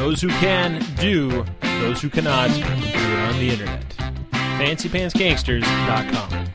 those who can do, those who cannot do it on the internet. FancyPantsGangsters.com.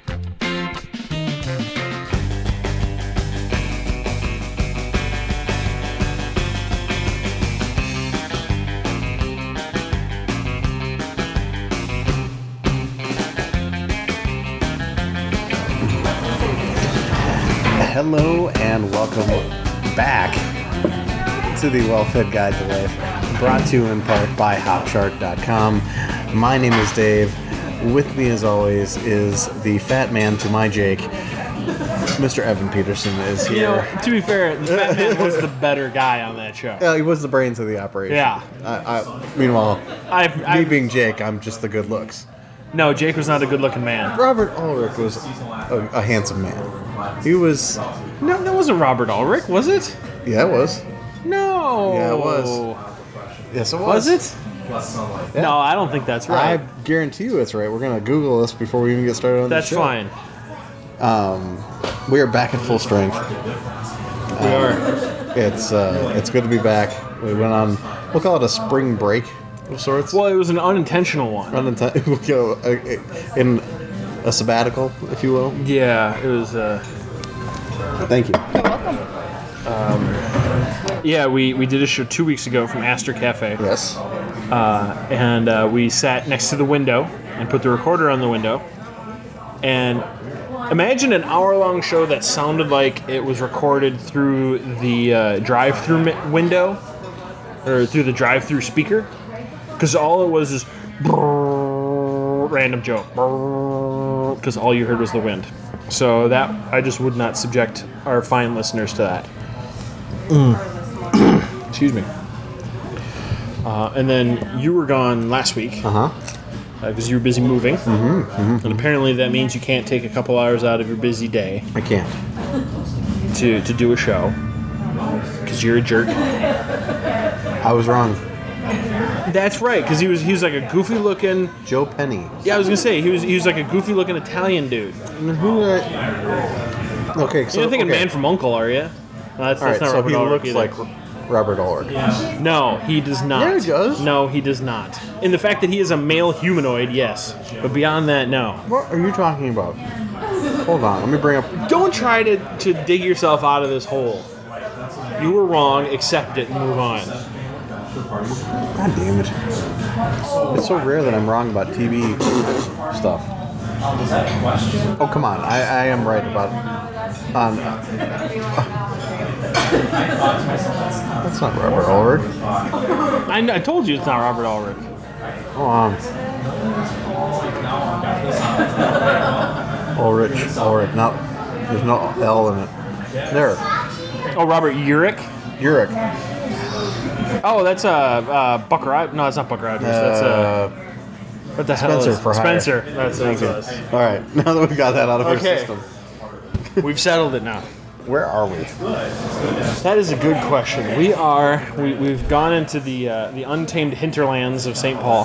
Hello and welcome back to the Well-Fed Guide to Life, brought to you in part by HopChart.com. My name is Dave. With me, as always, is the fat man to my Jake. Mr. Evan Peterson is here. You know, to be fair, the fat man was the better guy on that show. He was the brains of the operation. Yeah. Meanwhile, me I've being Jake, I'm just the good looks. No, Jake was not a good-looking man. Robert Ulrich was a handsome man. He was... No, that wasn't Robert Ulrich, was it? Yeah, it was. No. Yeah, it was. Yes, it Was was. it? Yeah. No, I don't think that's right. I guarantee you it's right. We're going to Google this before we even get started on the show. That's fine. We are back at full strength. We are. It's good to be back. We went on, we'll call it a spring break of sorts. Well, it was an unintentional one. In a sabbatical, if you will. Yeah, it was... Thank you. You're welcome. Yeah, we did a show 2 weeks ago from Astor Cafe. Yes. And we sat next to the window and put the recorder on the window. And imagine an hour-long show that sounded like it was recorded through the drive-through window, or through the drive-through speaker, because all it was is random joke, because all you heard was the wind. So that I just would not subject our fine listeners to that. Excuse me. And then you were gone last week. Because you were busy moving. And apparently that means you can't take a couple hours out of your busy day I can't. to do a show. Because you're a jerk. I was wrong. That's right, because he was like a goofy looking... Joe Penny. Yeah, I was going to say, he was like a goofy looking Italian dude. Who? Okay, so... You're not thinking okay. Man from U.N.C.L.E., are you? No, that's All right, not so Robert he Ulrich looks either. like Robert Ulrich. No, he does not. Yeah, he does. No, he does not. In the fact that he is a male humanoid, yes. But beyond that, no. What are you talking about? Hold on, let me bring up... Don't try to dig yourself out of this hole. You were wrong, accept it, and move on. God damn it. It's so rare that I'm wrong about TV stuff. Oh, come on. I am right about... That's not Robert Ulrich. I told you it's not Robert Ulrich. Ulrich. No, there's no L in it. There. Oh, Robert Urich? Urich. Oh, that's Buck Rogers. No, it's not Buck Rogers. That's what the hell Spencer is for hire. Spencer? That's what it was. All right. Now that we got that out of our Okay. system. We've settled it now. Where are we? That is a good question. We've gone into the untamed hinterlands of St. Paul.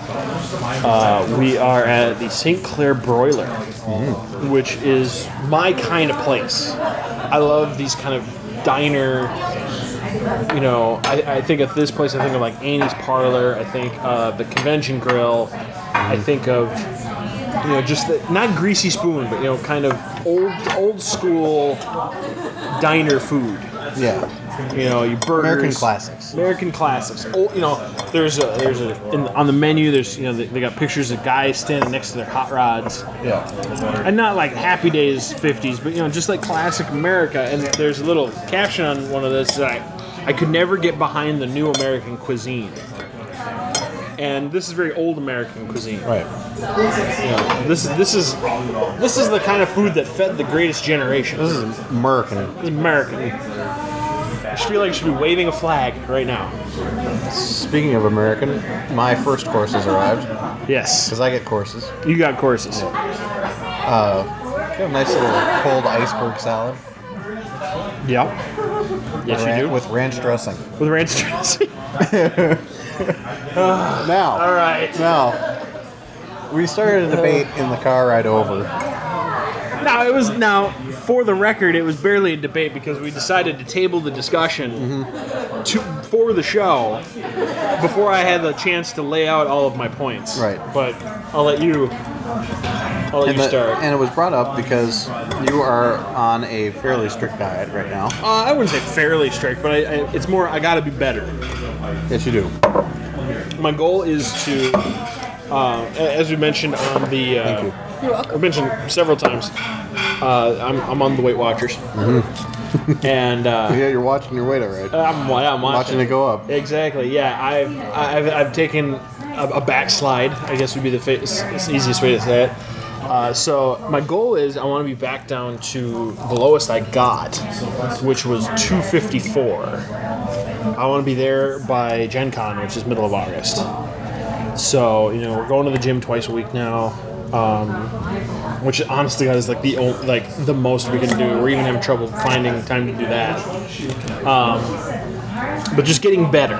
We are at the St. Clair Broiler, which is my kind of place. I love these kind of diner. You know, I think of this place. I think of like Annie's Parlor. I think of the Convention Grill. I think of just not Greasy Spoon, but kind of old school diner food. Yeah. Your burgers, American classics. American classics. Oh, there's on the menu. There's they got pictures of guys standing next to their hot rods. Yeah. And not like Happy Days 50s, but just like classic America. And there's a little caption on one of this that I could never get behind the new American cuisine. And this is very old American cuisine. Right. This is the kind of food that fed the greatest generation. This is American. This is American. I just feel like I should be waving a flag right now. Speaking of American, my first course has arrived. Yes. Because I get courses. You got courses. Got a nice little cold iceberg salad. Yep. Yes, you do. With ranch dressing. With ranch dressing. Now. All right. Now, we started a debate in the car ride over Now, for the record, it was barely a debate because we decided to table the discussion for the show before I had the chance to lay out all of my points. Right. But I'll let you start. And it was brought up because you are on a fairly strict diet right now. I wouldn't say fairly strict, but it's more I got to be better. Yes, you do. My goal is to, as we mentioned on the... Thank you. You're welcome. I've mentioned several times. I'm on the Weight Watchers, and Yeah, you're watching your weight, all right? I'm Watching it go up. Exactly. Yeah, I've taken a backslide. I guess would be the easiest way to say it. So my goal is I want to be back down to the lowest I got, which was 254. I want to be there by Gen Con, which is middle of August. So we're going to the gym twice a week now. Which honestly is like the most we can do. We're even having trouble finding time to do that. But just getting better.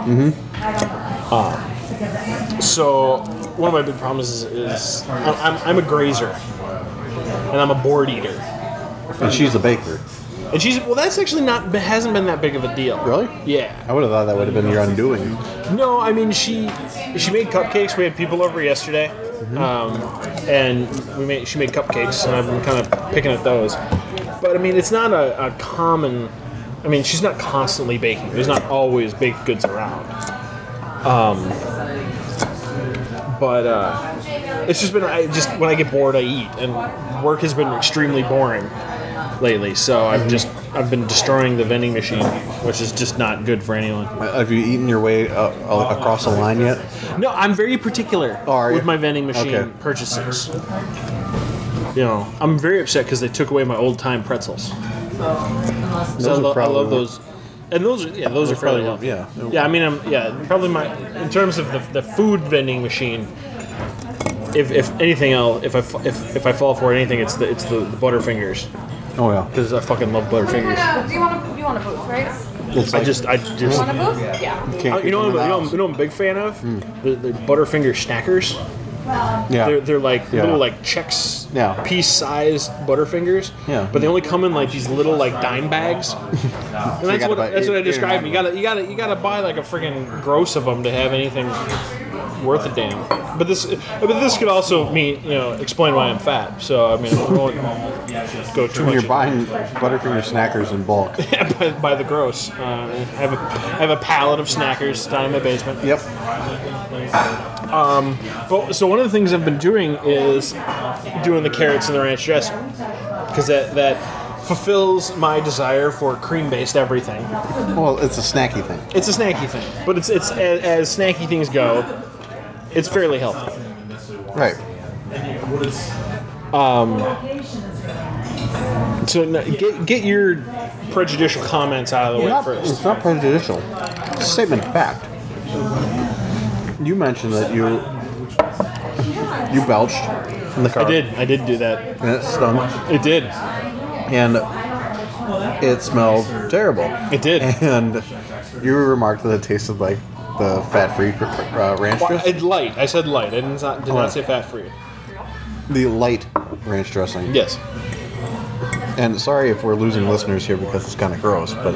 So one of my big problems is I'm a grazer and I'm a board eater. And she's a baker. And that's actually hasn't been that big of a deal. Really? Yeah. I would have thought that would have been your undoing. No, I mean she made cupcakes. We had people over yesterday. And she made cupcakes, and I've been kind of picking at those. But I mean, it's not a common. I mean, she's not constantly baking. There's not always baked goods around. But it's just been when I get bored, I eat, and work has been extremely boring lately. So I've been destroying the vending machine, which is just not good for anyone. Have you eaten your way across the line yet? No, I'm very particular with my vending machine purchases. I'm very upset because they took away my old time pretzels. I love those. And those are fairly healthy. Yeah. Yeah, I mean, probably in terms of the food vending machine. If anything else, if I fall for anything, it's the Butterfingers. Oh yeah. Because I fucking love Butterfingers. Do you want a booth, right? I just. You want a booth? Yeah. You know what I'm a big fan of? The Butterfinger Snackers. Yeah. They're like little like Chex piece-sized Butterfingers. Yeah. But they only come in like these little like dime bags. And that's what I described. You gotta buy like a friggin' gross of them to have anything worth a damn. But this could also explain why I'm fat. So I mean, I won't go too much. You're buying Butterfinger Snackers in bulk. by the gross. I have a pallet of Snackers down in my basement. Yep. So one of the things I've been doing is doing the carrots and the ranch dressing because that fulfills my desire for cream-based everything. Well, it's a snacky thing. It's a snacky thing, but it's as snacky things go, it's fairly healthy. Right. So get your prejudicial comments out of the way first. It's not prejudicial. It's a statement of fact. You mentioned that you belched in the car. I did do that. And it stunk. It did. And it smelled terrible. It did. And you remarked that it tasted like the fat-free ranch dressing. Light. I said light. I did not say fat-free. The light ranch dressing. Yes. And sorry if we're losing listeners here because it's kind of gross, but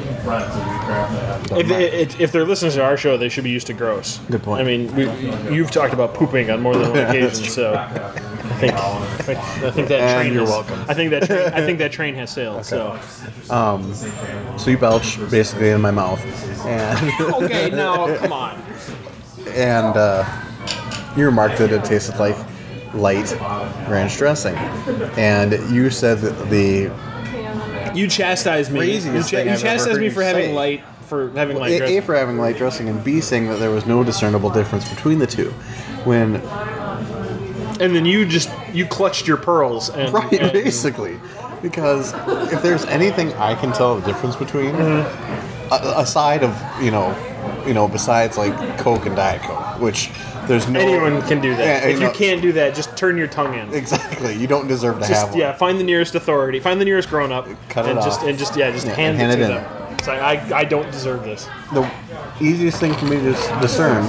if they're listening to our show, they should be used to gross. Good point. I mean, you've talked about pooping on more than one occasion, so I think that train. You're has, welcome. I think that train has sailed. Okay. So you belched basically in my mouth, and okay, now come on. And you remarked that it tasted like light ranch dressing, and you said that you chastised me. You chastised me for having light dressing. A, for having light dressing, and B, saying that there was no discernible difference between the two. And then you clutched your pearls. And basically. Because if there's anything I can tell the difference between, aside of, besides like Coke and Diet Coke, which there's no... Anyone can do that. Yeah, if you can't do that, just turn your tongue in. Exactly. You don't deserve to have one. Yeah, find the nearest authority. Find the nearest grown-up. Cut it off. And hand it to them. It's like, I don't deserve this. The easiest thing for me to discern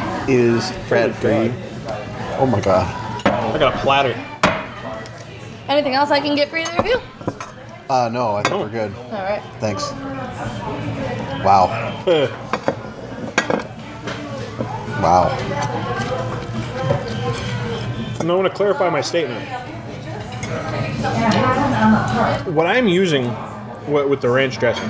is fat-free. Oh my god. I got a platter. Anything else I can get for either of you? No, I think we're good. All right. Thanks. Wow. Wow. And I want to clarify my statement. What I'm using with the ranch dressing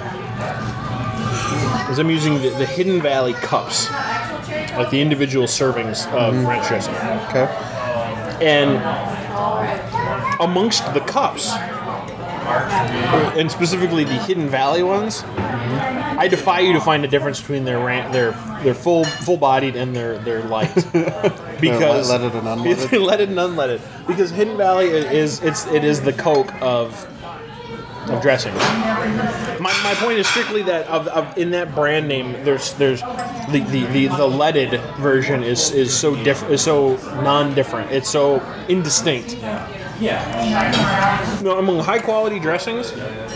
is I'm using the Hidden Valley cups, like the individual servings of ranch dressing. Okay. And amongst the cups, and specifically the Hidden Valley ones, I defy you to find a difference between their full-bodied and their light. Because leaded and unleaded? It's leaded and unleaded. Because Hidden Valley is the Coke of dressing. My point is strictly that of in that brand name, there's the leaded version is so different, is so non-different. It's so indistinct. No, among high quality dressings,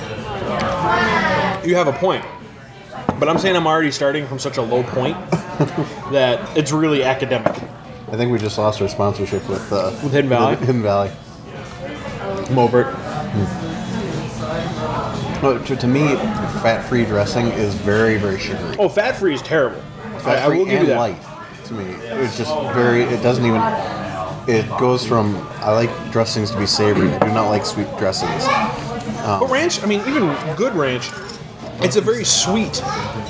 you have a point. But I'm saying I'm already starting from such a low point that it's really academic. I think we just lost our sponsorship with Hidden Valley. Hidden Valley. Mobert. No, to me, fat-free dressing is very, very sugary. Oh, fat free is terrible. I will give and you that. light. To me, it's just very. It doesn't even. It goes from I like dressings to be savory. I do not like sweet dressings. But ranch, I mean, even good ranch, it's a very sweet,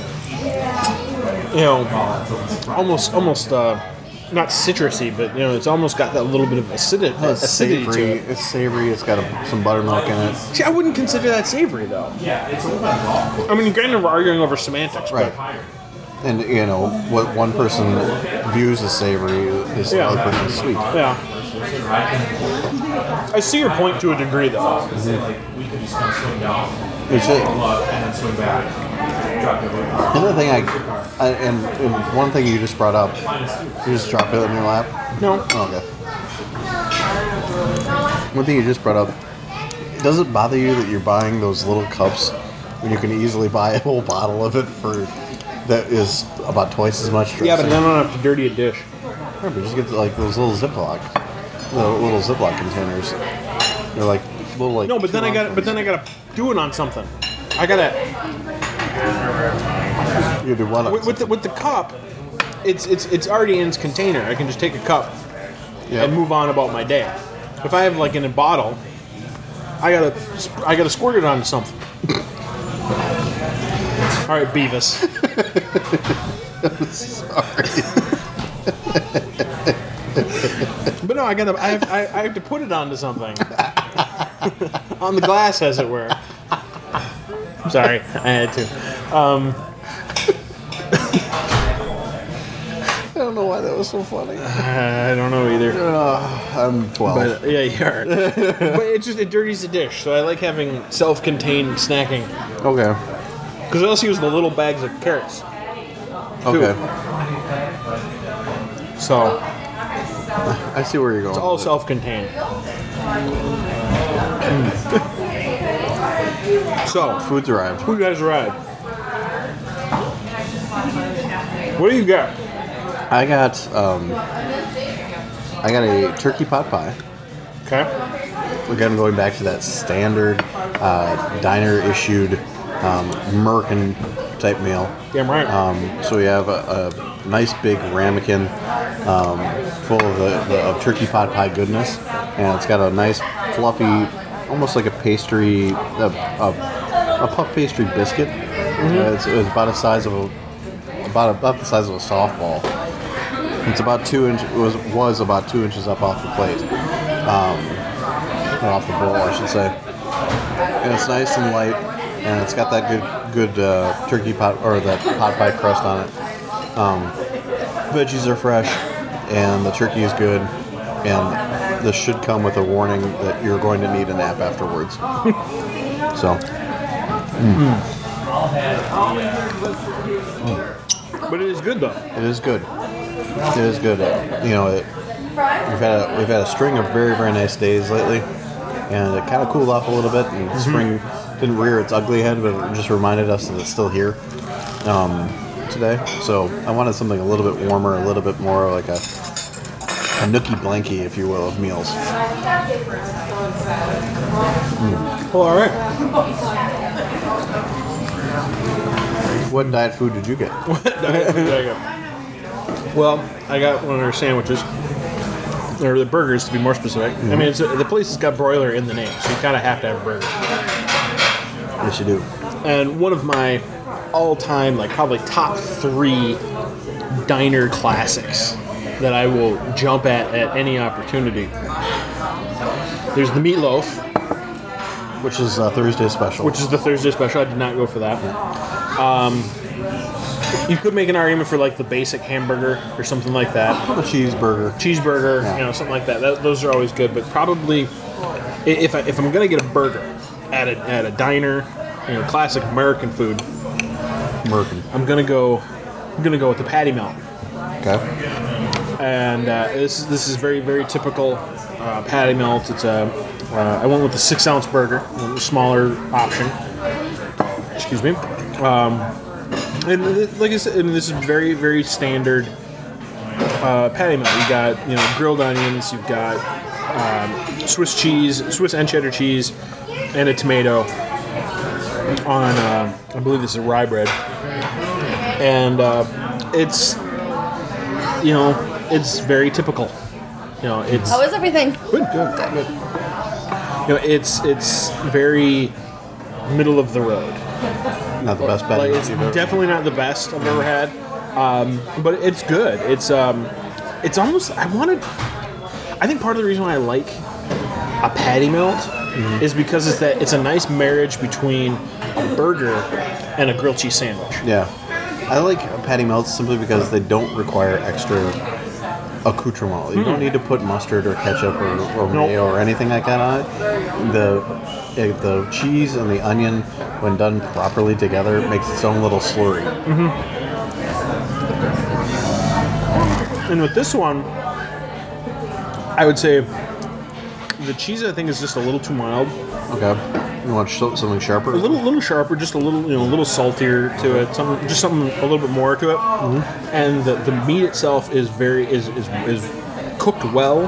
almost not citrusy, but it's almost got that little bit of acidity It's to savory. it. It's savory. It's got some buttermilk in it. See, I wouldn't consider that savory though. I mean, granted, we're arguing over semantics, Right. And what one person views as savory is Yeah. another person as sweet. but yeah. I see your point to a degree, though. It's another thing and one thing you just brought up. You just drop it in your lap. No. Oh, okay. One thing you just brought up. Does it bother you that you're buying those little cups when you can easily buy a whole bottle of it that is about twice as much dressing? Yeah, but then I don't have to dirty a dish. Yeah, but just get like those little Ziploc containers. They're like little like. No, but then I got to do it on something. I gotta You do what? with the cup. It's already in its container. I can just take a cup and move on about my day. If I have like in a bottle, I gotta squirt it onto something. All right, Beavis. Sorry. But no, I have to put it onto something. On the glass, as it were. Sorry, I had to. I don't know why that was so funny. I don't know either. I'm 12. But yeah, you are. But it dirties the dish, so I like having self-contained snacking. Okay. Because I also use the little bags of carrots. Okay. So I see where you're going. it's all self-contained. So Food's arrived. who guys arrived? What do you got? I got a turkey pot pie. Okay. Again, going back to that standard diner-issued Merkin type meal. Damn right. So we have a nice big ramekin full of turkey pot pie goodness, and it's got a nice fluffy, almost like a pastry, a puff pastry biscuit. It's about the size of about the size of a softball. It's about 2 inches. Was about 2 inches up off the plate, or off the bowl, I should say. And it's nice and light, and it's got that good turkey pot or that pot pie crust on it. Veggies are fresh, and the turkey is good. And this should come with a warning that you're going to need a nap afterwards. So. But it is good though. It is good. It is good. We've had a string of very, very nice days lately, and it kind of cooled off a little bit. And spring didn't rear its ugly head, but it just reminded us that it's still here today. So I wanted something a little bit warmer, a little bit more like a nookie blankie, if you will, of meals. Well, all right. What diet food did you get? Well, I got one of their sandwiches, or the burgers to be more specific. I mean, the place has got broiler in the name, so you kind of have to have a burger. Yes, you do. And one of my all-time, like probably top 3 diner classics that I will jump at any opportunity. There's the meatloaf, Which is Thursday special. which is the Thursday special. I did not go for that. You could make an argument for like the basic hamburger or something like that. a cheeseburger. Cheeseburger, Yeah. something like that. Those are always good. But probably, if I'm gonna get a burger at a diner, classic American food, American. I'm gonna go with the patty melt. Okay. And this is very, very typical patty melt. It's I went with the 6-ounce burger, a smaller option. Excuse me. And like I said, this is very, very standard patty melt. You got grilled onions. You've got Swiss cheese, Swiss and cheddar cheese, and a tomato on I believe this is rye bread, and it's it's very typical. It's How is everything? good. It's very middle of the road. Not the best patty Like, melt it's you've ever. definitely not the best I've ever had, but it's good. It's almost I think part of the reason why I like a patty melt is because it's a nice marriage between a burger and a grilled cheese sandwich. Yeah. I like patty melts simply because they don't require extra accoutrement. You don't need to put mustard or ketchup or mayo or anything like that on it. The cheese and the onion, when done properly together, makes its own little slurry. And with this one, I would say the cheese I think is just a little too mild. Okay. You want something sharper? A little sharper, just a little saltier to it. Something a little bit more to it. And the meat itself is is cooked well.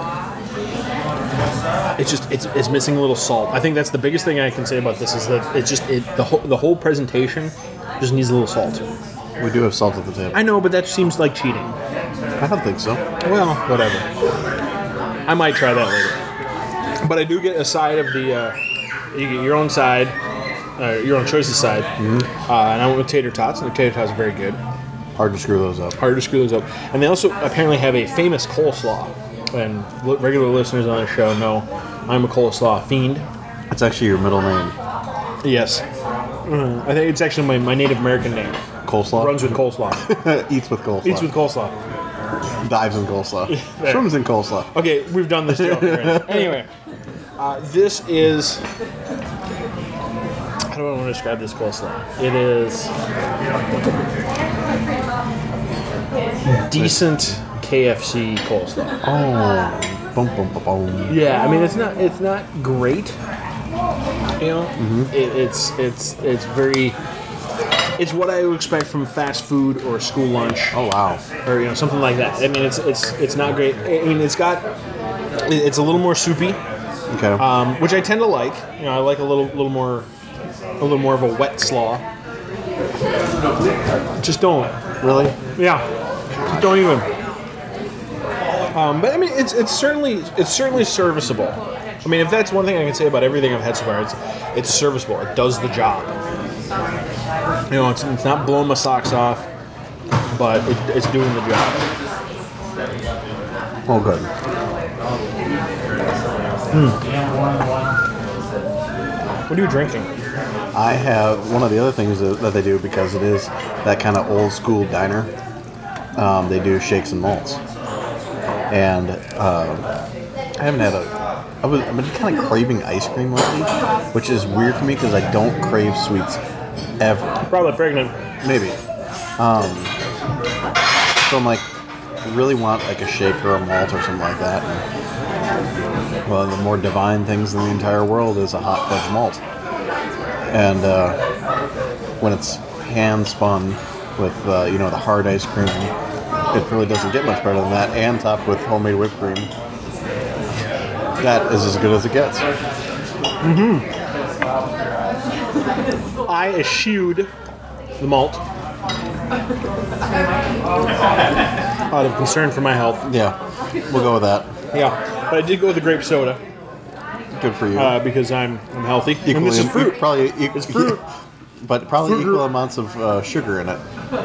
It's missing a little salt. I think that's the biggest thing I can say about this is that the whole presentation just needs a little salt. We do have salt at the table. I know, but that seems like cheating. I don't think so. Well, whatever. I might try that later. But I do get a side of the. You get your own side, your own choice's side, and I went with tater tots, and the tater tots are very good. Hard to screw those up. Harder to screw those up. And they also apparently have a famous coleslaw. And regular listeners on the show know I'm a coleslaw fiend. It's actually your middle name. Yes. I think it's actually my Native American name. Coleslaw? Runs with coleslaw. Eats with coleslaw. Eats with coleslaw. Dives in coleslaw. There. Swims in coleslaw. Okay, we've done this joke already. Anyway, this is... How do I want to describe this coleslaw? It is... decent KFC coleslaw. Oh. Boom, boom, boom, boom. Yeah, I mean it's not great. It's very. It's what I would expect from fast food or school lunch. Oh, wow. Or something like that. I mean it's not great. I mean it's a little more soupy, Okay. which I tend to like. I like a little more of a wet slaw. Just don't. Really? Yeah. Just don't even. But I mean, it's certainly serviceable. I mean, if that's one thing I can say about everything I've had so far, it's serviceable. It does the job. It's not blowing my socks off, but it's doing the job. Oh, good. What are you drinking? I have one of the other things that they do, because it is that kind of old school diner. They do shakes and malts, and I haven't had I've been kind of craving ice cream lately, which is weird for me because I don't crave sweets ever. Probably pregnant. Maybe. So I'm like, I really want like a shake or a malt or something like that. And, well, the more divine things in the entire world is a hot fudge malt. And when it's hand spun with the hard ice cream, it really doesn't get much better than that, and topped with homemade whipped cream. That is as good as it gets. I eschewed the malt out of concern for my health. Yeah, we'll go with that. Yeah, but I did go with the grape soda Good for you. because I'm healthy. And this is fruit. Probably It's fruit. but probably Fruit equal group. amounts of sugar in it.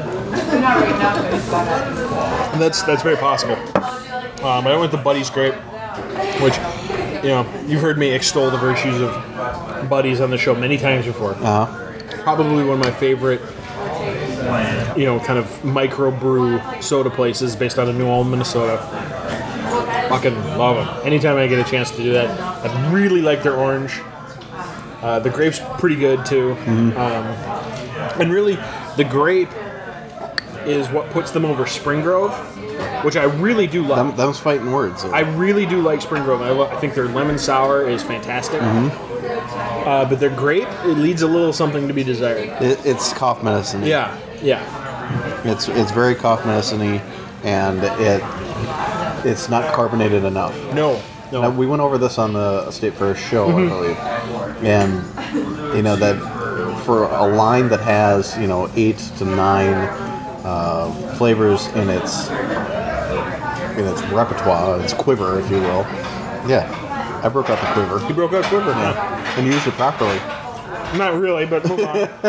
That's very possible. I went with the Buddy's grape, which, you've heard me extol the virtues of Buddy's on the show many times before. Probably one of my favorite, kind of microbrew soda places based out of New Ulm, Minnesota. Fucking love them. Anytime I get a chance to do that, I really like their orange. The grape's pretty good too. And really, the grape is what puts them over Spring Grove, which I really do like. Them's fighting words. I really do like Spring Grove. I think their lemon sour is fantastic. But their grape, it leaves a little something to be desired. It's cough medicine. Yeah. It's very cough medicine-y, and it's not carbonated enough. No. Now, we went over this on the State Fair show, I believe, and that for a line that has 8 to 9 flavors in its repertoire, its quiver, if you will. Yeah, I broke out the quiver. You broke out quiver. Yeah, and used it properly. Not really, but move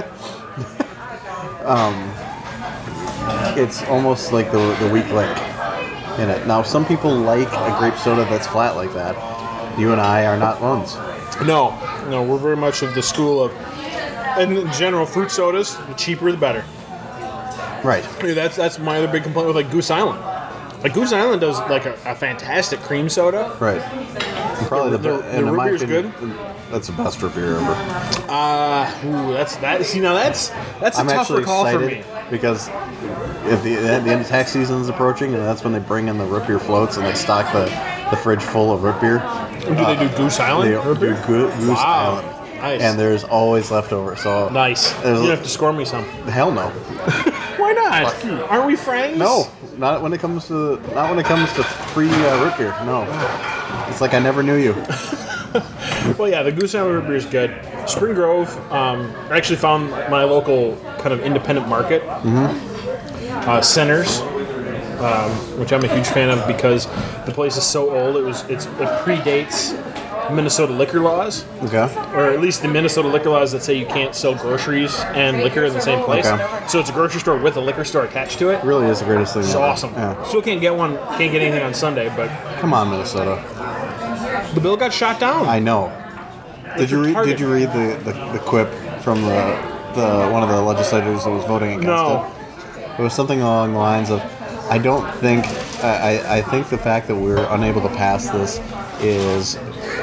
on. It's almost like the weak link in it. Now, some people like a grape soda that's flat like that. You and I are not ones. No, we're very much of the school of, and in general, fruit sodas, the cheaper the better. Right. That's my other big complaint with Goose Island. Goose Island does a fantastic cream soda. Right. And probably The root beer's good. That's the best root beer ever. That's a I'm tougher actually call for excited me. because if the end of tax season is approaching, and that's when they bring in the root beer floats and they stock the fridge full of root beer. Do they do Goose Island? They root do beer? Goose Wow. Island. Nice. And there's always leftover. So Nice. There's- You have to score me some. hell no. Why not? Aren't we friends? No, not when it comes to free root beer. No, it's like I never knew you. Well, yeah, the Goose Island root beer is good. Spring Grove, I actually found my local kind of independent market, Centers, which I'm a huge fan of because the place is so old. It predates Minnesota liquor laws, Okay. or at least the Minnesota liquor laws that say you can't sell groceries and liquor in the same place. Okay. So it's a grocery store with a liquor store attached to it. Really is the greatest thing. It's ever. awesome. Yeah. Still can't get anything on Sunday, but Come on, Minnesota. the bill got shot down. I know. Did you read the quip from the one of the legislators that was voting against No. it? It was something along the lines of, I think the fact that we're unable to pass this is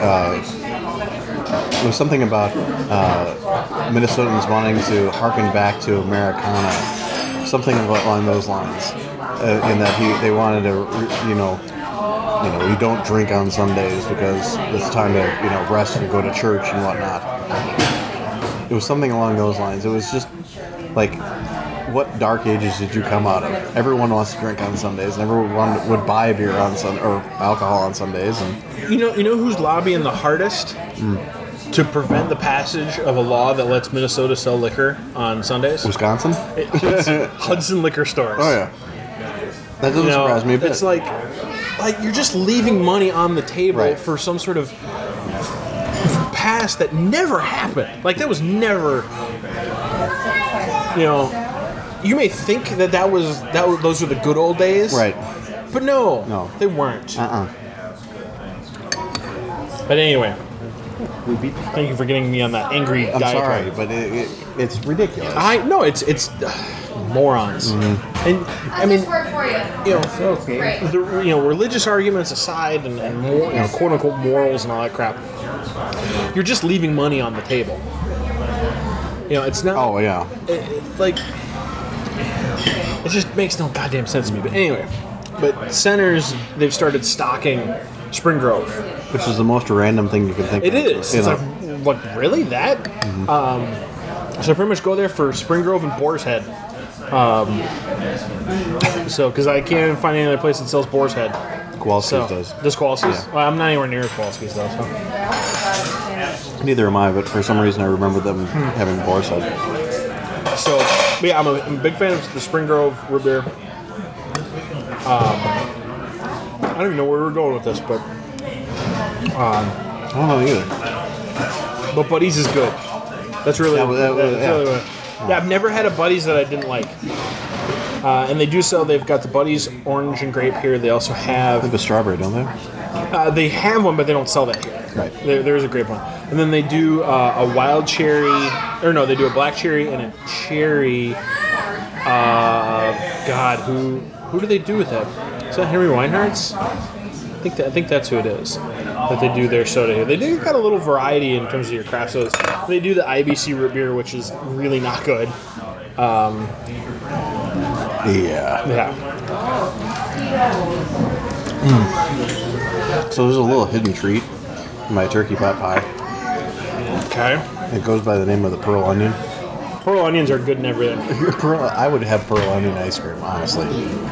it was something about Minnesotans wanting to harken back to Americana, something along those lines, in that they wanted to you don't drink on Sundays because it's time to rest and go to church and whatnot. It was something along those lines. It was just like, what dark ages did you come out of? Everyone wants to drink on Sundays, and everyone would buy a beer on or alcohol on Sundays. And You know who's lobbying the hardest to prevent the passage of a law that lets Minnesota sell liquor on Sundays? Wisconsin? Hudson liquor stores. Oh yeah, that doesn't surprise me a bit. It's like you're just leaving money on the table Right. for some sort of past that never happened. That was never. You may think that those were the good old days, Right. But no, No. they weren't. Uh-uh. But anyway, thank you for getting me on that angry I'm sorry, diatribe. but it's ridiculous. It's morons. And I mean, work for you? okay. Religious arguments aside, and more, quote unquote morals and all that crap. You're just leaving money on the table. It's not. Oh yeah. It just makes no goddamn sense to me. But anyway, Centers, they've started stocking Spring Grove. Which is the most random thing you can think It of. is. It's like really that? So I pretty much go there for Spring Grove and Boar's Head. Because I can't even find any other place that sells Boar's Head, Kowalski's So, does. Does Kowalski's? Yeah. Well, I'm not anywhere near Kowalski's though. So. Neither am I, but for some reason I remember them having Boar's Head. So, but yeah, I'm a big fan of the Spring Grove root beer. I don't even know where we're going with this, but I don't know either. Buddy's is good. That's really, Yeah, well, that's yeah. really what. Yeah, I've never had a Buddy's that I didn't like. And they do sell. They've got the Buddy's orange and grape here. They also They have. have a strawberry, don't they? They have one, but they don't sell that here. Right. There is a grape one, and then they do a wild cherry, or no, they do a black cherry and a cherry. God, who do they do with that? Is that Henry Weinhardt's? I think that's who it is that they do their soda here. They do got a little variety in terms of your craft sodas. They do the IBC root beer, which is really not good. Yeah. Yeah. So there's a little hidden treat in my turkey pot pie. Okay. It goes by the name of the pearl onion. Pearl onions are good and everything. I would have pearl onion ice cream, honestly.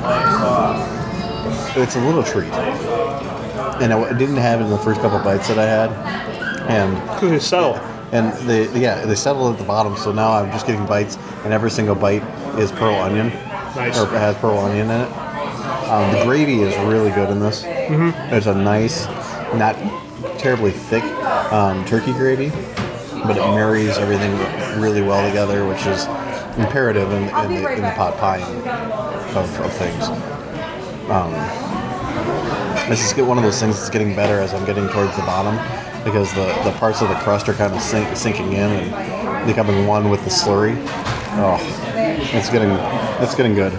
It's a little treat. And I didn't have it in the first couple bites that I had. And Because it's subtle. And they settle at the bottom, so now I'm just getting bites, and every single bite is pearl onion. Nice. Or has pearl onion in it. The gravy is really good in this. Mm-hmm. It's a nice, not terribly thick turkey gravy, but it marries everything really well together, which is imperative in the pot pie of things. This is one of those things that's getting better as I'm getting towards the bottom, because the parts of the crust are kind of sinking in and becoming one with the slurry. Oh, it's getting good.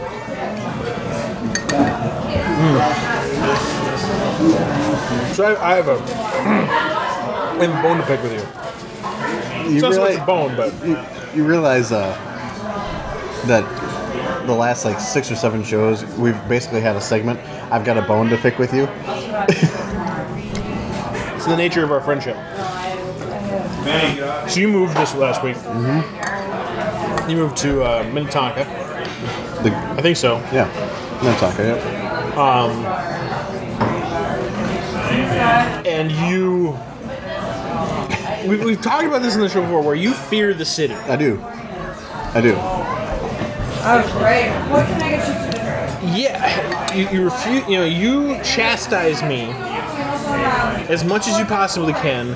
So I have a bone to pick with you. It's not so much a bone, but You realize that the last like 6 or 7 shows, we've basically had a segment, I've got a bone to pick with you. it's the nature of our friendship. So you moved this last week. Mm-hmm. You moved to Minnetonka. I think so. Yeah, Minnetonka, yeah. And we've talked about this in the show before, where you fear the city. I do. Oh, great. What can I get you to dinner? Yeah, you refuse. You chastise me as much as you possibly can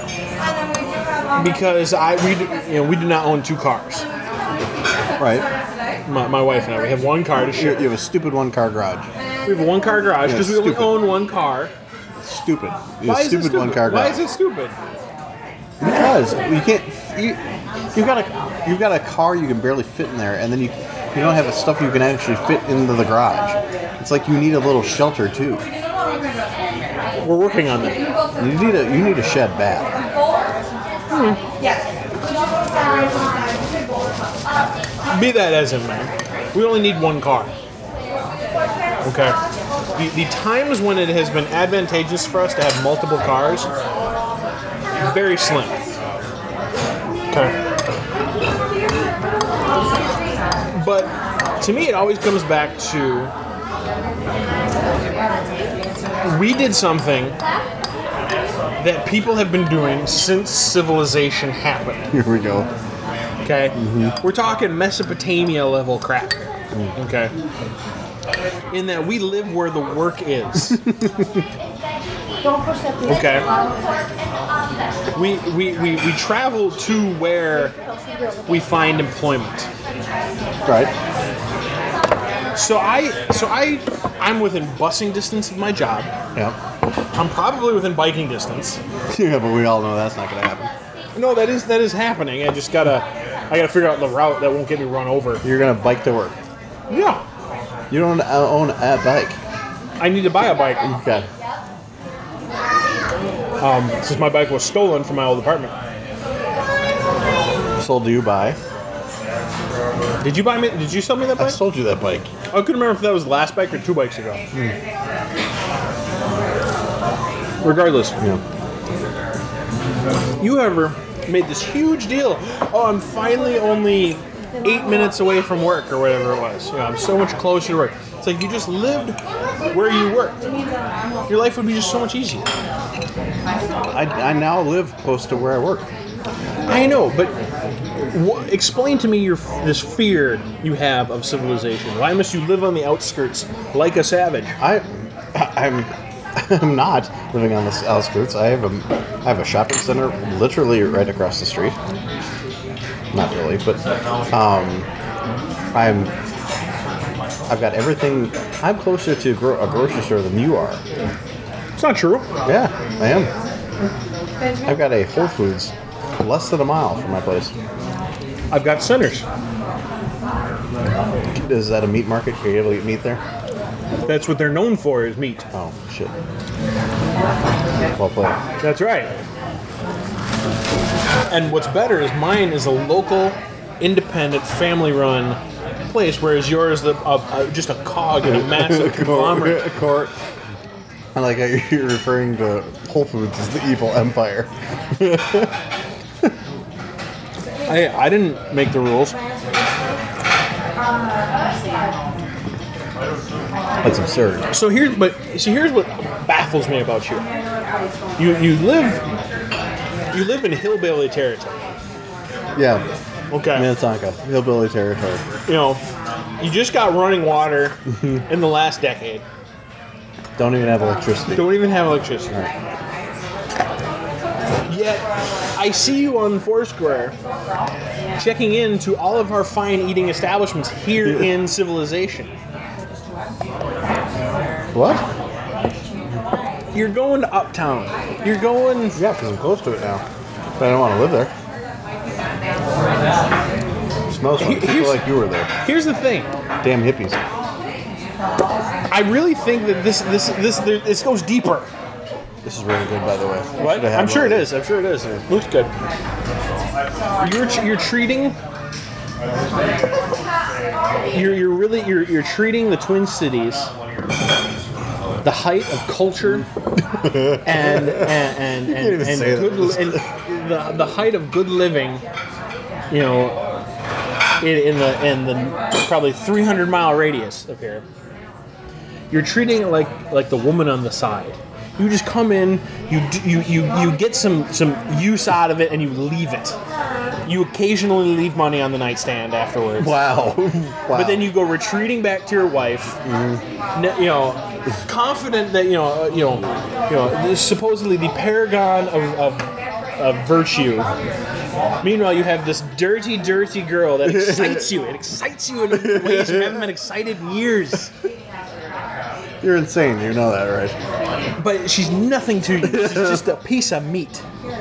because we do not own 2 cars. Right. My wife and I, we have 1 car to share. You have a stupid 1-car garage. We have a 1-car garage because we only stupid. own 1 car. Stupid. You Why have a is it stupid 1-car garage. Why is it stupid? Because you can't. You've got a car you can barely fit in there, and then you don't have the stuff you can actually fit into the garage. It's like you need a little shelter too. We're working on that. You need a shed bad. Yes. Be that as it may, we only need 1 car. Okay. The times when it has been advantageous for us to have multiple cars, very slim. Okay. But to me, it always comes back to we did something that people have been doing since civilization happened. Here we go. Okay? We're talking Mesopotamia level crap. Okay? In that we live where the work is. Okay? We travel to where we find employment. Right. So I'm within busing distance of my job. Yeah. I'm probably within biking distance. Yeah, but we all know that's not going to happen. No, that is happening. I gotta figure out the route that won't get me run over. You're going to bike to work. Yeah. You don't own a bike. I need to buy a bike. Okay. Since my bike was stolen from my old apartment. Sold to you by. Did you buy me? Did you sell me that I bike? sold you that bike. I couldn't remember if that was the last bike or 2 bikes ago. Regardless, Yeah. you ever made this huge deal? Oh, I'm finally only 8 minutes away from work or whatever it was. I'm so much closer to work. It's like you just lived where you worked. Your life would be just so much easier. I now live close to where I work. I know, but explain to me this fear you have of civilization. Why must you live on the outskirts like a savage? I'm not living on the outskirts. I have a shopping center literally right across the street. Not really, but I've got everything. I'm closer to a grocery store than you are. It's not true. Yeah, I am. I've got a Whole Foods less than a mile from my place. I've got centers. Is that a meat market? Are you able to get meat there? That's what they're known for, is meat. Oh, shit. Well played. That's right. And what's better is mine is a local, independent, family-run place, whereas yours is just a cog in a massive conglomerate. I like how you're referring to Whole Foods as the evil empire. I didn't make the rules. That's absurd. So here's what baffles me about you. You live in hillbilly territory. Yeah. Okay. Minnetonka, hillbilly territory. You just got running water in the last decade. Don't even have electricity. Don't even have electricity. Right. Yet, I see you on Foursquare checking into all of our fine eating establishments here in civilization. What? You're going to Uptown. You're going... Yeah, because I'm close to it now. But I don't want to live there. It smells like people like you were there. Here's the thing. Damn hippies. I really think that this goes deeper. This is really good, by the way. What? I'm sure it is. Looks good. You're treating. You're treating the Twin Cities, the height of culture, and the height of good living. In the probably 300-mile radius of here. You're treating it like the woman on the side. You just come in, you get some use out of it, and you leave it. You occasionally leave money on the nightstand afterwards. Wow. But then you go retreating back to your wife, confident that supposedly the paragon of virtue. Meanwhile, you have this dirty girl that excites you. It excites you in ways you haven't been excited in years. You're insane. You know that, right? But she's nothing to you. She's just a piece of meat.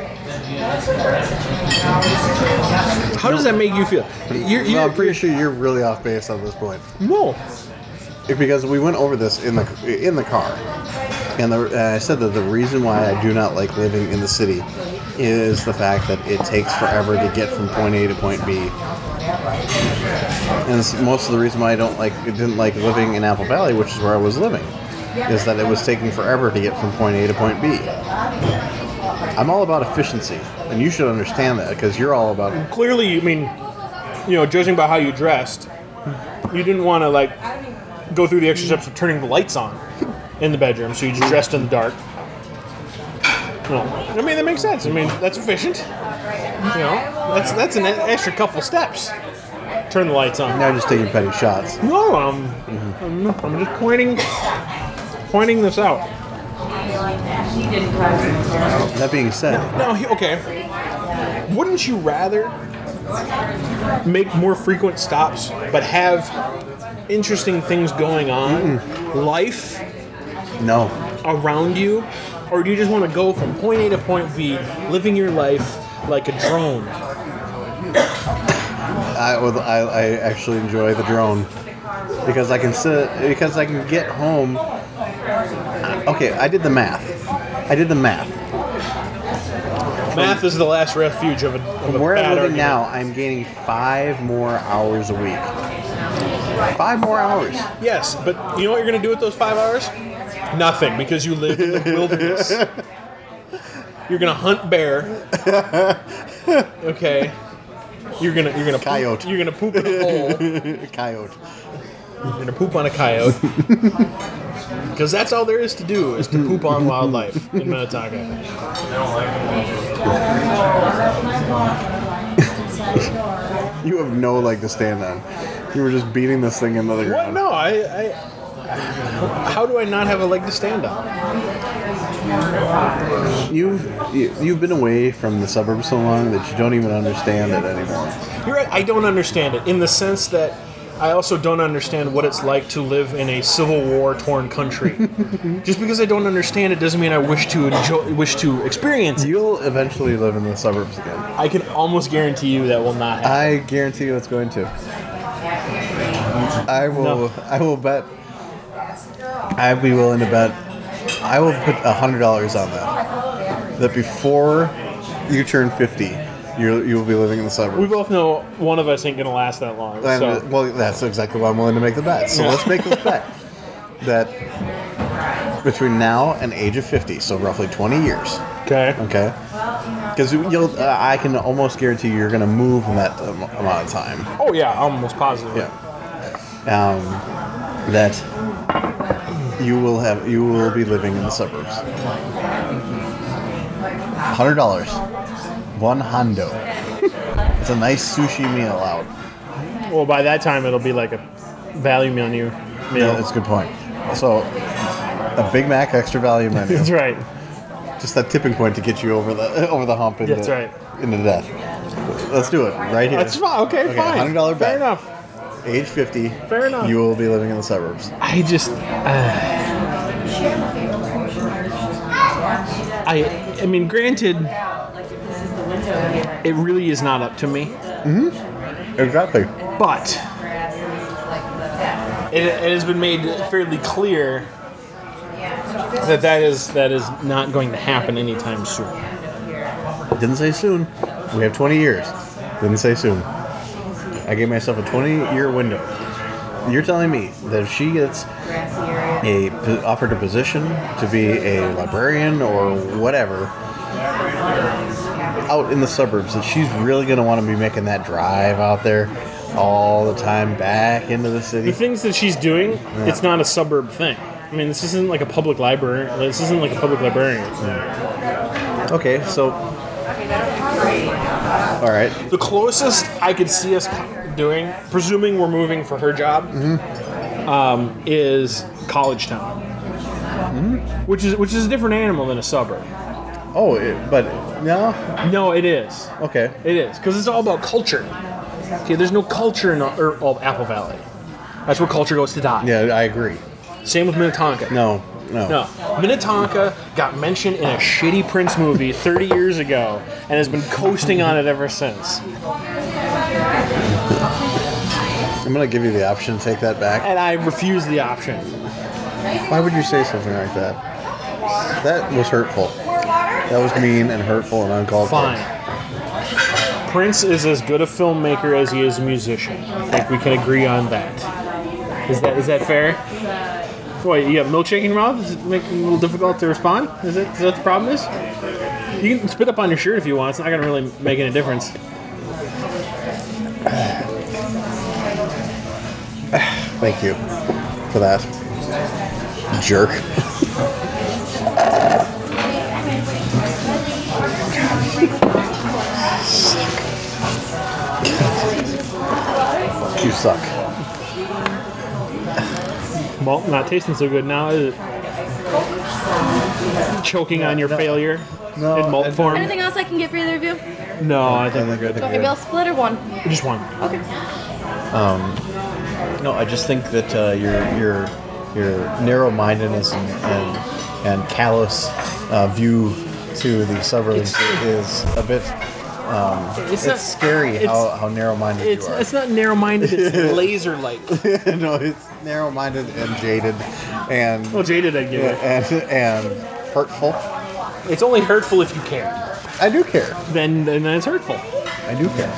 How does that make you feel? I'm pretty sure you're really off base on this point. No. Because we went over this in the car, and I said that the reason why I do not like living in the city is the fact that it takes forever to get from point A to point B. And it's most of the reason why I didn't like living in Apple Valley, which is where I was living, is that it was taking forever to get from point A to point B. I'm all about efficiency, and you should understand that because you're all about it. Clearly, judging by how you dressed, you didn't want to go through the extra steps of turning the lights on in the bedroom, so you just dressed in the dark. No, that makes sense. That's efficient. That's an extra couple steps. Turn the lights on. Now just taking petty shots. No, I'm just pointing this out. That being said, okay. Wouldn't you rather make more frequent stops, but have interesting things going on, life, no, around you, or do you just want to go from point A to point B, living your life like a drone? I actually enjoy the drone because I can get home. Okay, I did the math. Math is the last refuge of a From where I'm living argument. now, I'm gaining 5 more hours a week. 5 more hours. Yes, but you know what you're going to do with those 5 hours? Nothing, because you live in the wilderness. You're going to hunt bear. Okay. You're gonna Coyote. Poop, you're gonna poop in a hole. Coyote. You're gonna poop on a coyote. Because that's all there is to do, is to poop on wildlife in Minnetonka. You have no leg to stand on. You were just beating this thing into the What? ground. No, how do I not have a leg to stand on? You've been away from the suburbs so long that you don't even understand it anymore. You're right, I don't understand it, in the sense that I also don't understand what it's like to live in a Civil War torn country. Just because I don't understand it doesn't mean I wish to experience it. You'll eventually live in the suburbs again. I can almost guarantee you that will not happen. I guarantee you it's going to. I will. No. I will bet. I'd be willing to bet. I will put $100 on that. That before you turn 50, you will be living in the suburbs. We both know one of us ain't gonna last that long. And, So. well, that's exactly why I'm willing to make the bet. So Yeah. let's make this bet. That between now and age of 50, so roughly 20 years, Okay. okay? Because I can almost guarantee you're going to move in that amount of time. Oh yeah, almost positive. Yeah. That you will be living in the suburbs. $100. One hundo. It's a nice sushi meal out. Well, by that time it'll be like a value menu meal. Yeah, that's a good point. So, a Big Mac extra value menu. That's right. Just that tipping point to get you over the hump into, That's right. into death. Let's do it right here. That's fine. Okay, fine. $100 bet. Fair enough. Age 50. Fair enough. You will be living in the suburbs. I just. I mean, granted, it really is not up to me, Exactly. but it has been made fairly clear that is not going to happen anytime soon. Didn't say soon. We have 20 years. Didn't say soon. I gave myself a 20-year window. You're telling me that if she gets offered a position to be a librarian or whatever out in the suburbs, that she's really going to want to be making that drive out there all the time back into the city? The things that she's doing, it's not a suburb thing. I mean, this isn't like a public library. This isn't like a public librarian. Okay, so all right. The closest I could see us doing, presuming we're moving for her job, is College Town, which is a different animal than a suburb. Oh, but no. No, it is. Okay. It is because it's all about culture. Okay, there's no culture in Apple Valley. That's where culture goes to die. Yeah, I agree. Same with Minnetonka. No. No, Minnetonka got mentioned in a shitty Prince movie 30 years ago and has been coasting on it ever since. I'm gonna give you the option to take that back. And I refuse the option. Why would you say something like that? That was hurtful. That was mean and hurtful and uncalled for. Fine. Prince is as good a filmmaker as he is a musician. I think we can agree on that. Is that fair? What, you have milkshake in your mouth? Does it make it a little difficult to respond? Is that the problem is? You can spit up on your shirt if you want. It's not going to really make any difference. Thank you for that. Jerk. You suck. Well, not tasting so good now, is it? Choking on your failure in malt form? Anything else I can get for either of you? No, I think we're good. Maybe I'll split or one. Just one. Okay. No, I just think that your narrow-mindedness and callous view to the suburbs is a bit. It's not- scary how narrow-minded you are. It's not narrow-minded, it's laser-like. No, it's narrow-minded and jaded, and Well, jaded, I'd give it. and hurtful. It's only hurtful if you care. I do care. Then it's hurtful. I do care.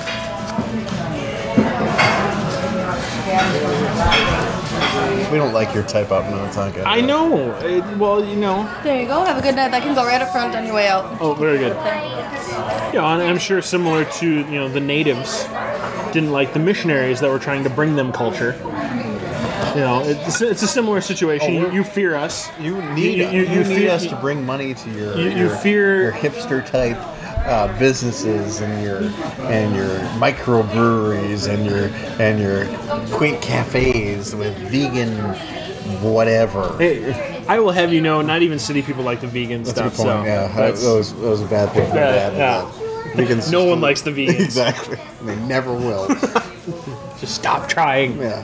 We don't like your type out Minnetonka. I know. Well, you know. There you go. Have a good night. That can go right up front on your way out. Oh, very good. Yeah, and I'm sure similar to the natives didn't like the missionaries that were trying to bring them culture. It's a similar situation. You fear us. You need us to bring money to your hipster type businesses and your microbreweries and your quaint cafes with vegan whatever. Hey, I will have you know, not even city people like the vegan That's stuff. a good point. So Yeah, that was a bad thing. Yeah. Vegans. No one likes the vegans. Exactly. They never will. Just stop trying. Yeah.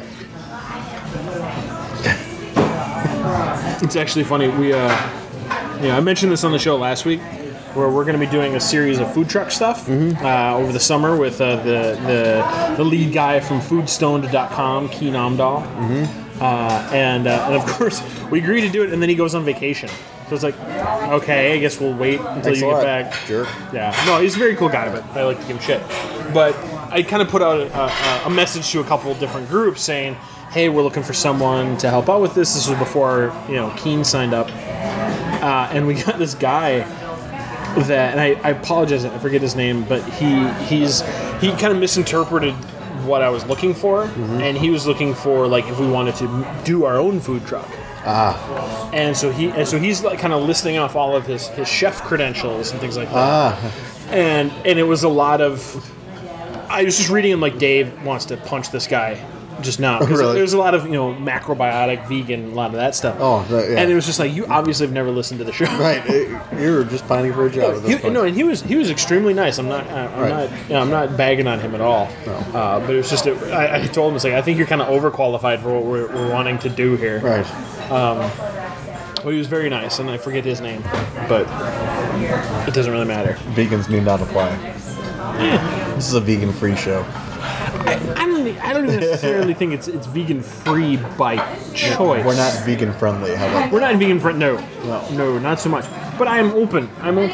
It's actually funny. I mentioned this on the show last week, where we're going to be doing a series of food truck stuff over the summer with the lead guy from Foodstoned.com, Keen Amdahl. And of course, we agreed to do it, and then he goes on vacation. So it's like, okay, I guess we'll wait until you get back. Jerk. Yeah. No, he's a very cool guy, but I like to give him shit. But I kind of put out a message to a couple of different groups saying, hey, we're looking for someone to help out with this. This was before, Keen signed up. And we got this guy that, and I apologize, I forget his name, but he kind of misinterpreted what I was looking for, and he was looking for like if we wanted to do our own food truck. And so he's like kind of listing off all of his chef credentials and things like that. And it was a lot of, I was just reading him like Dave wants to punch this guy just now. Really? There's a lot of macrobiotic, vegan, a lot of that stuff. Yeah. And it was just like, you obviously have never listened to the show. Right. You're just pining for a job. At this point. And he was extremely nice. I'm not not bagging on him at all. No. But it was just I told him, it's like, I think you're kind of overqualified for what we're wanting to do here. Right. Well, he was very nice, and I forget his name, but it doesn't really matter. Vegans need not apply. This is a vegan-free show. I don't even necessarily think it's vegan free by choice. We're not vegan friendly. How about We're not vegan friendly. No, not so much. But I am open.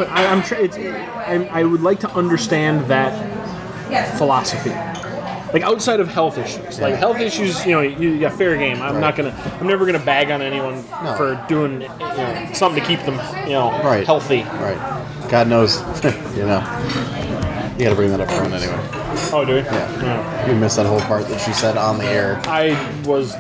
I would like to understand that philosophy. Like outside of health issues, health issues, you got fair game. I'm never gonna bag on anyone for doing, something to keep them, healthy. Right. God knows, you gotta bring that up front anyway. Oh, do we? Yeah. You missed that whole part that she said on the air. I was,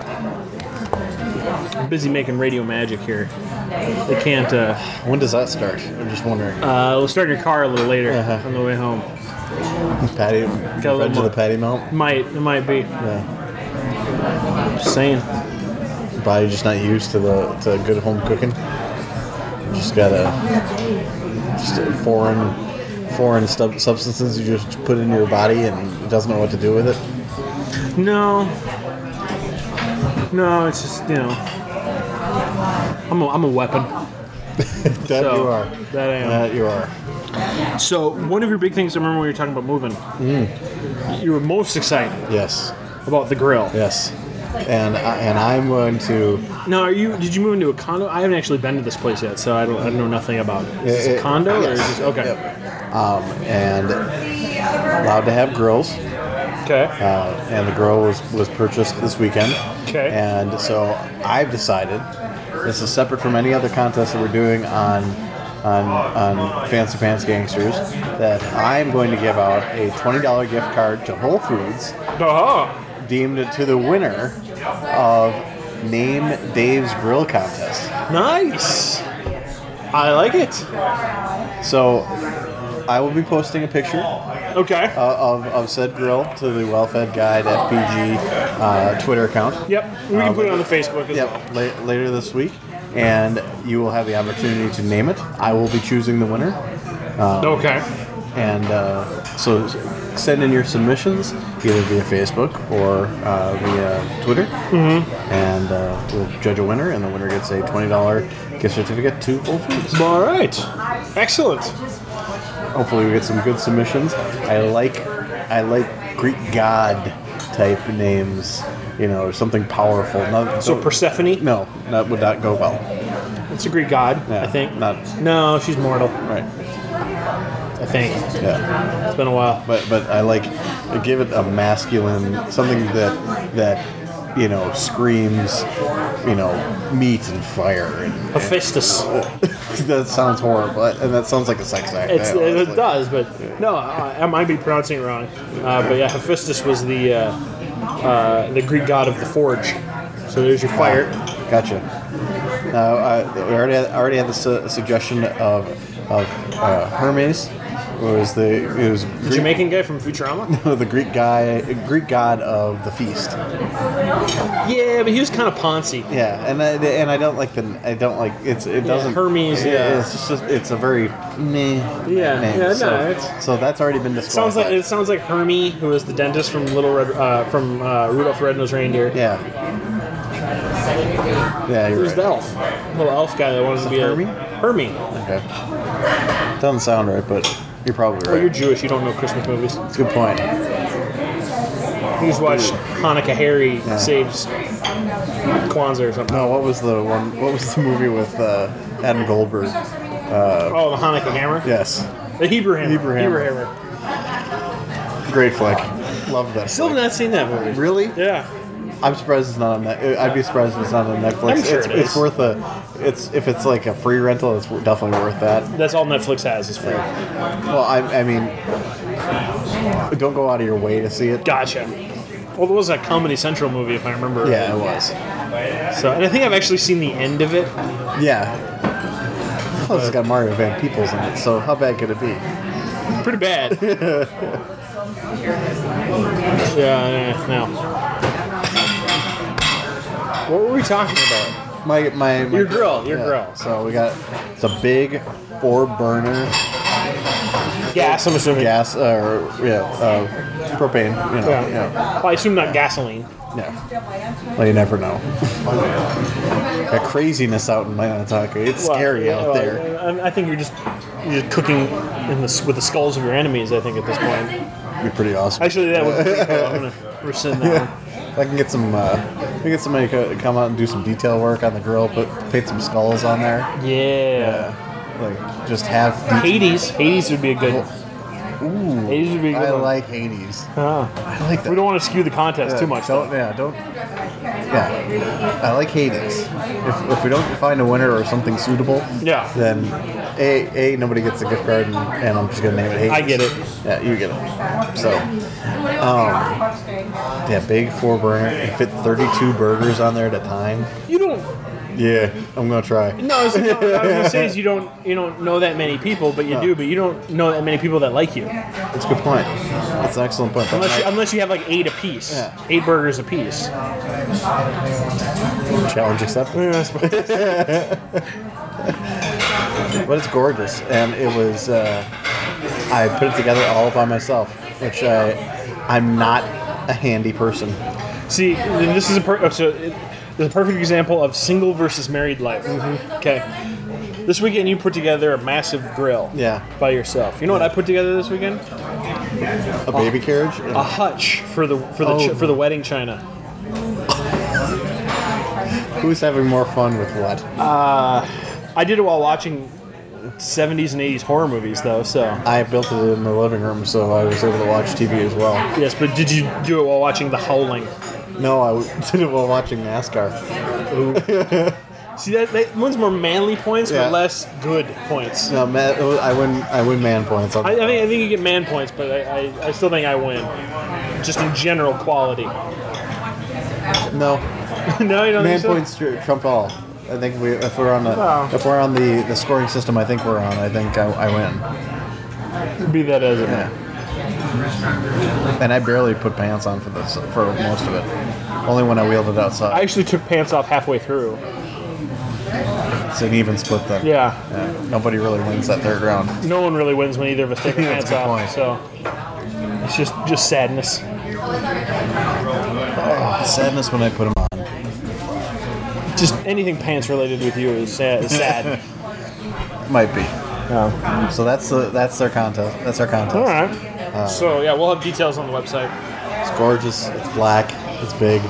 I'm busy making radio magic here. They can't. When does that start? I'm just wondering. We'll start in your car a little later on the way home. Patty, revenge of the patty melt? It might be. Yeah. Just saying. Body just not used to good home cooking. Just gotta foreign substances you just put in your body and it doesn't know what to do with it. No, it's just I'm a weapon. That you are. That I am. That you are. So one of your big things, I remember when you were talking about moving, you were most excited Yes. about the grill. Yes. And I'm going to. Now, did you move into a condo? I haven't actually been to this place yet, so I know nothing about it. Is it a condo or is this, okay? Yep. And allowed to have grills. Okay. And the grill was purchased this weekend. Okay. And so I've decided, this is separate from any other contest that we're doing on Fancy Pants Gangsters, that I'm going to give out a $20 gift card to Whole Foods, deemed to the winner of Name Dave's Grill Contest. Nice. I like it. So I will be posting a picture Okay. of said grill to the Well-Fed Guide FPG Twitter account. Yep. We can put it on the Facebook as well. Later this week, and you will have the opportunity to name it. I will be choosing the winner. Okay. And so send in your submissions either via Facebook or via Twitter, and we'll judge a winner, and the winner gets a $20 gift certificate to Whole Foods. All right. Excellent. Hopefully we get some good submissions. I like Greek god type names, something powerful. So Persephone? No, that would not go well. It's a Greek god, Yeah, I think. No, she's mortal. right. I think. Yeah. It's been a while. But I give it a masculine, something that screams, meat and fire. And Hephaestus. that sounds horrible, and that sounds like a sex act. It does, but no, I might be pronouncing it wrong. But yeah, Hephaestus was the Greek god of the forge. So there's your fire. Gotcha. We already had the suggestion of Hermes. It was The Greek, Jamaican guy from Futurama? the Greek god of the feast. Yeah, but he was kind of poncy. Yeah, and I don't like it doesn't Hermes. Yeah, it's a very meh Yeah, name. yeah, so, no, so that's already been disqualified. it sounds like Hermie, who was the dentist from Rudolph the Red-Nosed Reindeer. Yeah, you're Who's right. the elf? Little elf guy that wanted to be Hermie? Hermie. Okay, doesn't sound right, but you're probably Oh, right. you're Jewish. You don't know Christmas movies. That's a good point. You just watched Hanukkah Harry saves Kwanzaa or something. No, what was the movie with Adam Goldberg? Oh, the Hanukkah Hammer? Yes, The Hebrew Hammer. Hebrew Hammer. Great flick. Love that. Still have flick. not seen that movie. Really? Yeah. I'm surprised it's not on Netflix. I'd be surprised if it's not on Netflix. I'm sure it's worth if it's like a free rental, it's definitely worth that. That's all Netflix has is free. Well, I mean, don't go out of your way to see it. Gotcha. Well, there was a Comedy Central movie, if I remember. Yeah, it was. So, and I think I've actually seen the end of it. Yeah. Plus, it's got Mario Van Peebles in it, so how bad could it be? Pretty bad. Yeah, no. What were we talking about? My Your grill. So we got it's a big 4-burner Gas, I'm assuming. gas, propane. Yeah. Well, I assume not gasoline. Yeah. Well, you never know. Got craziness out in Minnetonka. It's scary out there. I think you're just cooking with the skulls of your enemies. I think at this point. It'd be pretty awesome. Actually, that would be pretty cool. I'm gonna rescind that one. If I can get some, we get somebody to come out and do some detail work on the grill, paint some skulls on there. Yeah. Like just have. Hades would be a good. Ooh, Hades would be a good I one. like Hades. Huh. I like that. We don't want to skew the contest too much. Don't. Yeah, I like Hades. If we don't find a winner or something suitable, Yeah. then nobody gets the gift card, and I'm just gonna name it Hades. I get it. Yeah, you get it. So, yeah, big 4-burner. It fit 32 burgers on there at a time. You don't. Yeah, I'm gonna try. No, what I was gonna say is you don't know that many people, but you do. But you don't know that many people that like you, That's a good point. That's an excellent point. unless you have like 8 apiece, Yeah. 8 burgers apiece. Challenge accepted. But it's gorgeous, and it was. I put it together all by myself, which I'm not a handy person. See, this is a perfect example of single versus married life. Okay, this weekend you put together a massive grill. Yeah. By yourself. You know what I put together this weekend? A baby carriage. A hutch for the wedding china. Who's having more fun with what? I did it while watching 70s and 80s horror movies, though. So I built it in the living room, so I was able to watch TV as well. yes, but did you do it while watching The Howling? No, I did it while watching NASCAR. See that one's more manly points, Yeah. but less good points. No, I win man points. I think you get man points, but I still think I win, just in general quality. No, No, you don't man think so? points trump all. I think if we're on the scoring system, I think I win. Be that as it may. Yeah. And I barely put pants on for most of it. Only when I wheeled it outside. I actually took pants off halfway through. It's an even split then. Yeah. Nobody really wins that third round. No one really wins when either of us take our That's pants a good off. point. So it's just sadness. Sadness when I put them on. Just anything pants related with you is sad. Might be. So that's their contest. That's our contest. All right. So yeah, we'll have details on the website. It's gorgeous. It's black. It's big.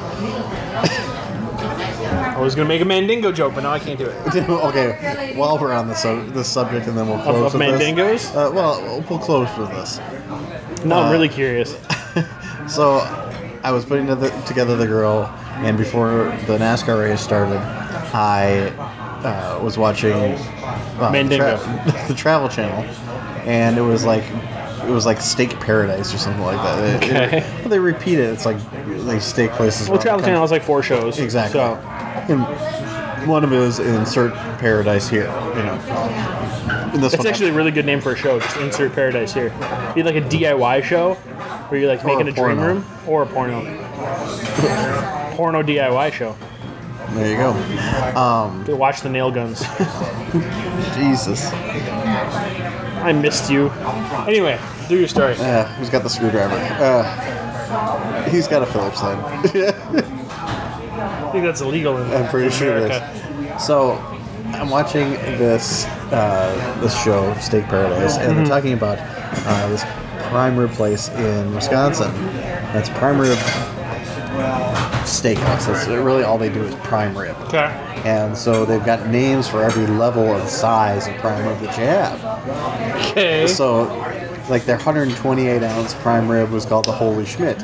I was gonna make a Mandingo joke, but now I can't do it. Okay. While we're on this subject, and then we'll close Of with Mandingos? this. We'll close with this. No, I'm really curious. So, I was putting together the grill. And before the NASCAR race started, I was watching Mandingo. the Travel Channel, and it was like Steak Paradise or something like that. Okay. They repeat it. It's like steak places. Well, Travel Channel has like 4 shows. Exactly. So, And one of it is Insert Paradise Here. And this it's one actually a really good name for a show. Just Insert Paradise Here. Be like a DIY show where you're like making a dream porno. room or a porno. Porno DIY show. There you go. Watch the nail guns. Jesus. I missed you. Anyway, do your story. Who's got the screwdriver? He's got a Phillips head. I think that's illegal in I'm pretty sure it America. is. So I'm watching this show, Steak Paradise, and they're talking about this prime rib place in Wisconsin. That's Prime Rib Steakhouse. That's really all they do is prime rib. Okay. And so they've got names for every level and size of prime rib that you have. Okay. So, like their 128 ounce prime rib was called the Holy Schmidt.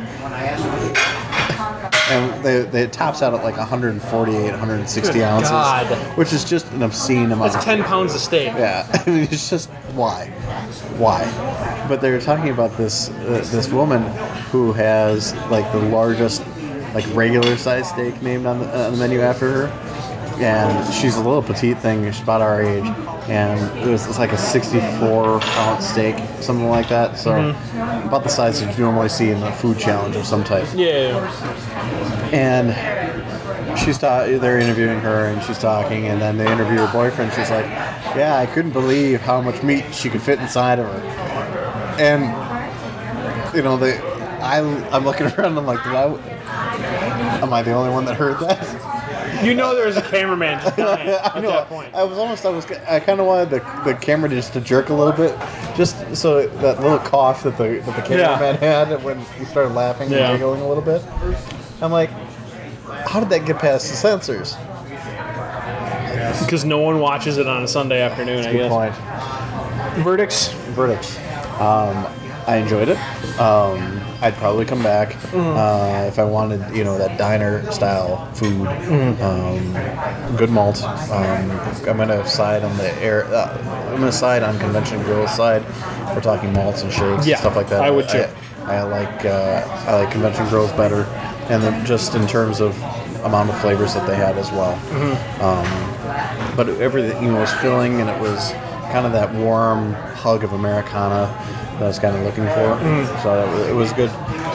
And it tops out at like 148, 160 Good ounces. God. Which is just an obscene amount. That's 10 pounds of steak. Yeah, I mean, it's just why? But they were talking about this woman who has like the largest like regular size steak named on the menu after her, and she's a little petite thing. She's about our age, and it's like a 64-ounce steak, something like that. So about the size that you normally see in a food challenge of some type. Yeah. And they're interviewing her, and she's talking, and then they interview her boyfriend. She's like, "Yeah, I couldn't believe how much meat she could fit inside of her." And I'm looking around. I'm like, am I the only one that heard that? You know there was a cameraman just dying at that point. I kind of wanted the camera just to jerk a little bit, just so that little cough that the cameraman had when he started laughing and giggling a little bit. I'm like, how did that get past the censors? Because no one watches it on a Sunday afternoon, I guess. Good point. Verdicts? I enjoyed it. I'd probably come back if I wanted, that diner style food. Good malt. I'm gonna side on I'm gonna side on Convention Grill's side. We're talking malts and shakes and stuff like that. I would too. I like Convention Grill's better, and then just in terms of amount of flavors that they had as well. But everything was filling, and it was kind of that warm hug of Americana that I was kind of looking for. So it was good.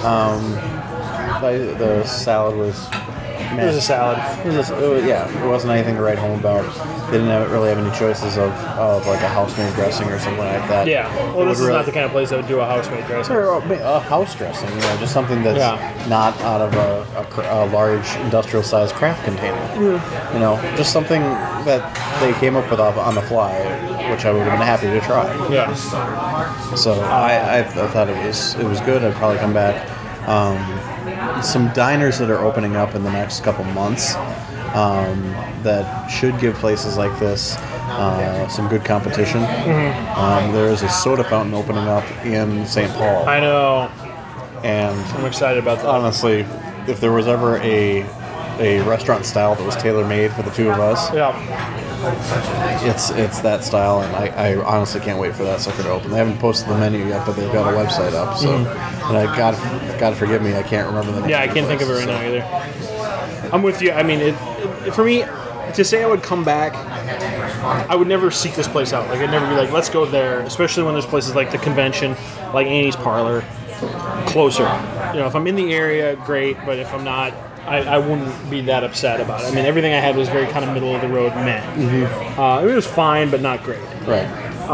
The salad was... It was a salad. It wasn't anything to write home about. They didn't really have any choices of like a house-made dressing or something like that. Yeah. Well, this is not the kind of place that would do a house-made dressing. Or a house dressing, just something that's not out of a large industrial-sized craft container. Just something that they came up with on the fly, which I would have been happy to try. Yeah. So I thought it was good. I'd probably come back. Some diners that are opening up in the next couple months that should give places like this some good competition. There is a soda fountain opening up in St. Paul. I know. And I'm excited about that. Honestly, if there was ever a restaurant style that was tailor-made for the two of us, it's that style, and I honestly can't wait for that sucker to open. They haven't posted the menu yet, but they've got a website up. So, and God forgive me, I can't remember the name. Yeah, I can't think of it right now either. I'm with you. I mean, for me, to say I would come back, I would never seek this place out. Like, I'd never be like, let's go there, especially when there's places like the Convention, like Annie's Parlor, closer. If I'm in the area, great, but if I'm not, I wouldn't be that upset about it. I mean, everything I had was very kind of middle of the road meh. It was fine, but not great. Right.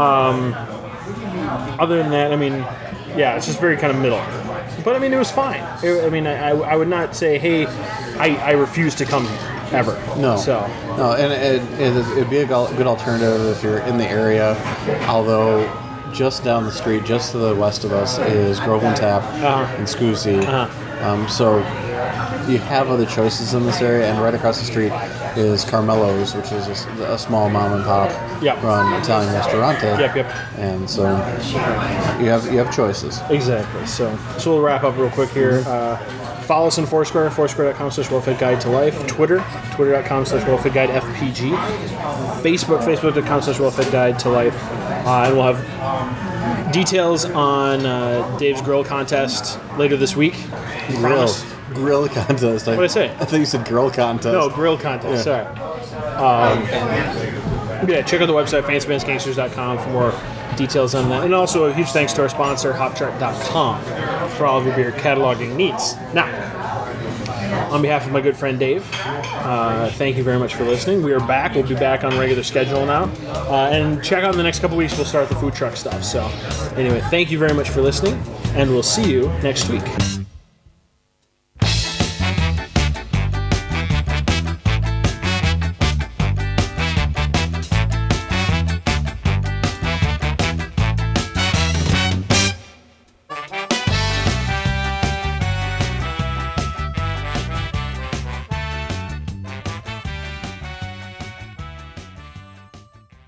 Other than that, I mean, it's just very kind of middle. But I mean, it was fine. I would not say, hey, I refuse to come here ever. No. No, and it'd be a good alternative if you're in the area. Although, just down the street, just to the west of us, is Groveland Tap and Scoozy. So you have other choices in this area, and right across the street is Carmelo's, which is a small mom and pop run Italian restaurante. Yep. And so you have choices. Exactly. So we'll wrap up real quick here. Follow us on Foursquare, foursquare.com/wellfedguide-to-life. Twitter, twitter.com/wellfedguidefpg. Facebook, facebook.com/wellfedguide-to-life. And we'll have details on Dave's grill contest later this week. Grill contest. What did I say? I think you said grill contest. No, grill contest. Sorry. Yeah, check out the website, fancymansgangsters.com for more details on that. And also a huge thanks to our sponsor, hopchart.com, for all of your beer cataloging needs. Now, on behalf of my good friend Dave, thank you very much for listening. We are back. We'll be back on regular schedule now. And check out in the next couple weeks, we'll start the food truck stuff. So anyway, thank you very much for listening, and we'll see you next week.